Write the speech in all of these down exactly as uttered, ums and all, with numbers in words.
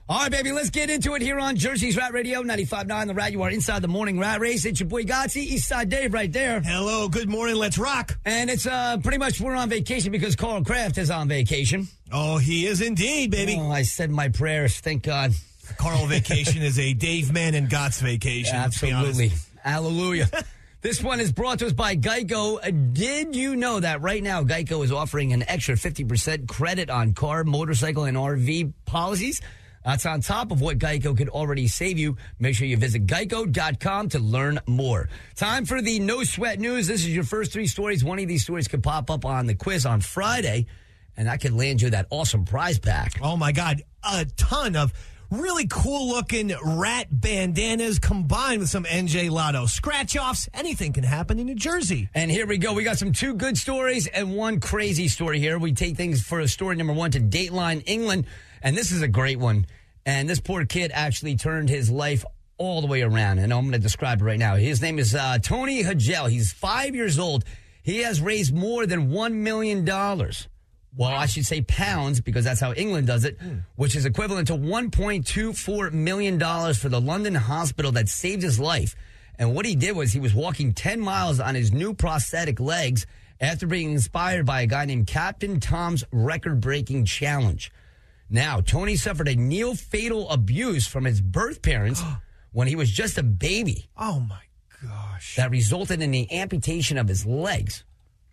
All right, baby, let's get into it here on Jersey's Rat Radio, ninety-five point nine The Rat. You are inside the morning rat race. It's your boy Godsey, Eastside Dave right there. Hello, good morning, let's rock. And it's uh, pretty much we're on vacation because Carl Kraft is on vacation. Oh, he is indeed, baby. Oh, I said my prayers, thank God. Carl vacation is a Dave Man and Gott's vacation. Absolutely. Hallelujah. This one is brought to us by Geico. Uh, did you know that right now Geico is offering an extra fifty percent credit on car, motorcycle, and R V policies? That's on top of what Geico could already save you. Make sure you visit geico dot com to learn more. Time for the No Sweat News. This is your first three stories. One of these stories could pop up on the quiz on Friday, and that could land you that awesome prize pack. Oh, my God. A ton of really cool-looking rat bandanas combined with some N J Lotto scratch-offs. Anything can happen in New Jersey. And here we go. We got some two good stories and one crazy story here. We take things for a story number one to Dateline England, and this is a great one. And this poor kid actually turned his life all the way around, and I'm going to describe it right now. His name is uh, Tony Hagel. He's five years old. He has raised more than one million dollars. Well, I should say pounds, because that's how England does it, mm. which is equivalent to one point two four million dollars for the London hospital that saved his life. And what he did was he was walking ten miles on his new prosthetic legs after being inspired by a guy named Captain Tom's record-breaking challenge. Now, Tony suffered a near-fatal abuse from his birth parents when he was just a baby. Oh, my gosh. That resulted in the amputation of his legs.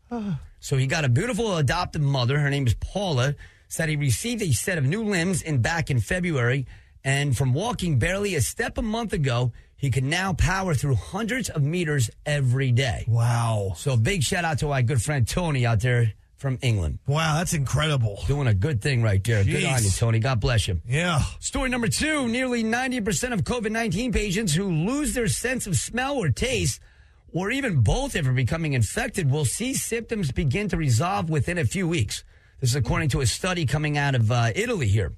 So he got a beautiful adoptive mother. Her name is Paula. Said he received a set of new limbs in back in February. And from walking barely a step a month ago, he can now power through hundreds of meters every day. Wow. So big shout out to my good friend Tony out there from England. Wow, that's incredible. Doing a good thing right there. Jeez. Good on you, Tony. God bless you. Yeah. Story number two, nearly ninety percent of COVID nineteen patients who lose their sense of smell or taste, or even both if are becoming infected, will see symptoms begin to resolve within a few weeks. This is according to a study coming out of uh, Italy here.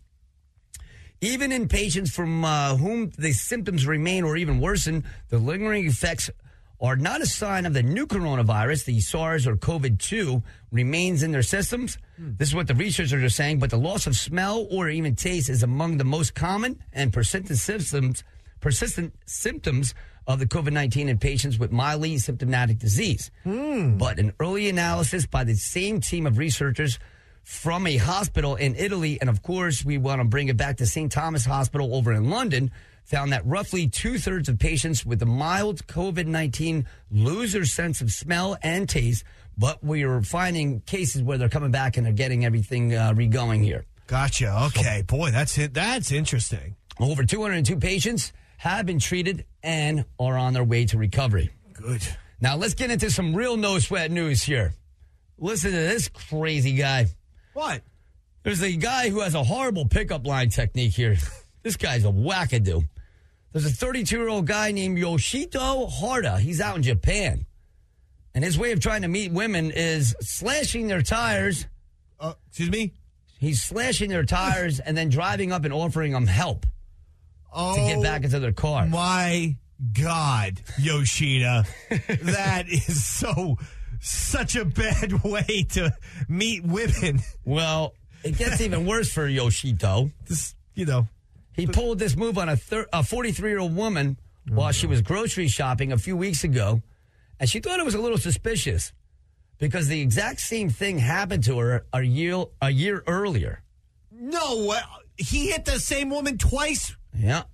Even in patients from uh, whom the symptoms remain or even worsen, the lingering effects are not a sign of the new coronavirus, the SARS or COVID two, remains in their systems. Hmm. This is what the researchers are saying, but the loss of smell or even taste is among the most common and persistent symptoms, persistent symptoms of the COVID nineteen in patients with mildly symptomatic disease. Hmm. But an early analysis by the same team of researchers from a hospital in Italy, and of course we want to bring it back to Saint Thomas Hospital over in London, found that roughly two-thirds of patients with the mild COVID nineteen lose their sense of smell and taste, but we are finding cases where they're coming back and they're getting everything uh, re-going here. Gotcha. Okay. So, boy, that's it. That's interesting. Over two hundred two patients have been treated and are on their way to recovery. Good. Now, let's get into some real no-sweat news here. Listen to this crazy guy. What? There's a guy who has a horrible pickup line technique here. This guy's a wackadoo. There's a thirty-two-year-old guy named Yoshito Harda. He's out in Japan. And his way of trying to meet women is slashing their tires. Uh, excuse me? He's slashing their tires and then driving up and offering them help oh, to get back into their car. My God, Yoshida. That is so, such a bad way to meet women. Well, it gets even worse for Yoshito. This, you know. He pulled this move on a, thir- a forty-three-year-old woman while she was grocery shopping a few weeks ago, and she thought it was a little suspicious because the exact same thing happened to her a year a year earlier. No way. He hit the same woman twice? Yeah.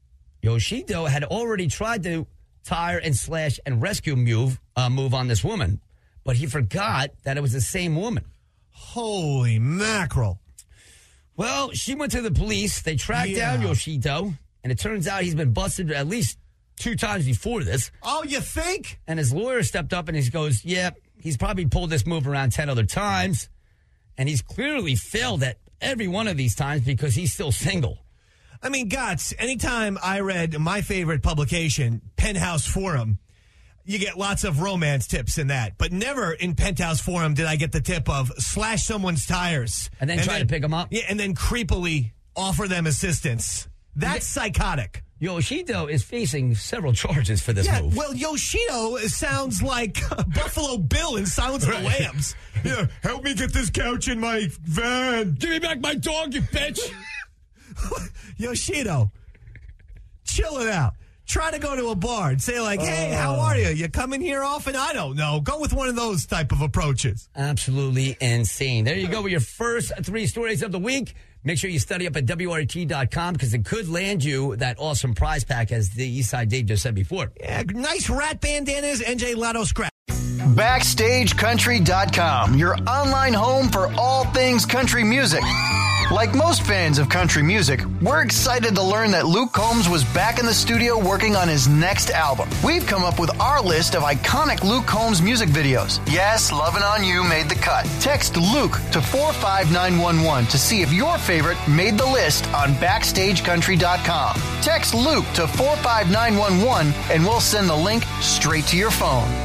Yoshito had already tried to tire and slash and rescue move, uh, move on this woman, but he forgot that it was the same woman. Holy mackerel. Well, she went to the police. They tracked Yeah. down Yoshito, and it turns out he's been busted at least two times before this. Oh, you think? And his lawyer stepped up and he goes, yeah, he's probably pulled this move around ten other times, and he's clearly failed at every one of these times because he's still single. I mean, Gots, anytime I read my favorite publication, Penthouse Forum, you get lots of romance tips in that. But never in Penthouse Forum did I get the tip of slash someone's tires. And then and try then, to pick them up? Yeah, and then creepily offer them assistance. That's psychotic. Yoshito is facing several charges for this yeah, move. Well, Yoshito sounds like Buffalo Bill in Silence of the Lambs. Yeah, help me get this couch in my van. Give me back my dog, you bitch. Yoshito, chill it out. Try to go to a bar and say like, hey, how are you? You coming here often? I don't know. Go with one of those type of approaches. Absolutely insane. There you go with your first three stories of the week. Make sure you study up at W R T dot com because it could land you that awesome prize pack, as the Eastside Dave just said before. Yeah, nice rat bandanas, N J Lotto scratch. Backstage Country dot com, your online home for all things country music. Like most fans of country music, we're excited to learn that Luke Combs was back in the studio working on his next album. We've come up with our list of iconic Luke Combs music videos. Yes, Lovin' On You made the cut. Text Luke to four five nine one one to see if your favorite made the list on Backstage Country dot com. Text Luke to four five nine one one and we'll send the link straight to your phone.